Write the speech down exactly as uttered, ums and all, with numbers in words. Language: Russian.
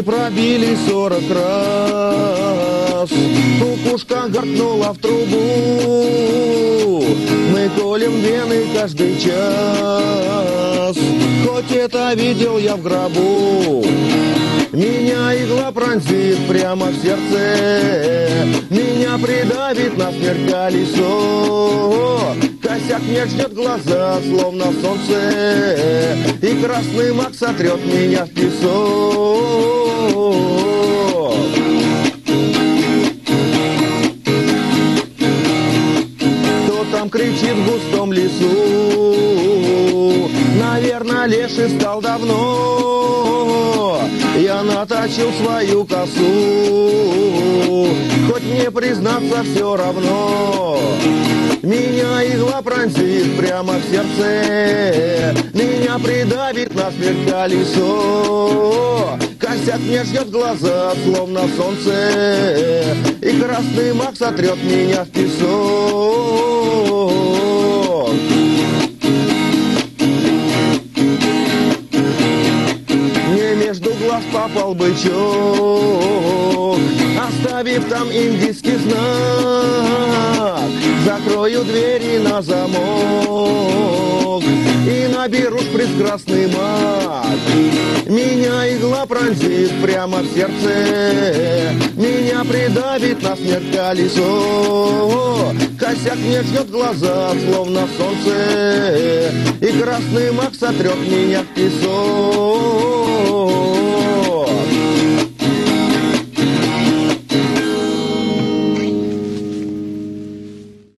пробили сорок раз. Кукушка гаркнула в трубу. Мы колем вены каждый час. Хоть это видел я в гробу. Меня игла пронзит прямо в сердце. Меня придавит насмерть колесо. Косяк мне ждет глаза, словно солнце. И красный мак сотрет меня в песок. Кто там кричит в густом лесу? Наверное, леший стал давно. Я наточил свою косу. Хоть мне признаться все равно. Меня игла пронзит прямо в сердце. Меня придавит насмерть колесо. Косяк мне ждет глаза, словно солнце. И красный мак сотрет меня в песок. Мне между глаз попал бычок, оставив там индийский знак. Закрою двери на замок и наберу прекрасный мак. Меня игла пронзит прямо в сердце. Меня придавит насмерть колесо. Косяк мне ждет глаза, словно солнце. И красный мак сотрет меня в песок.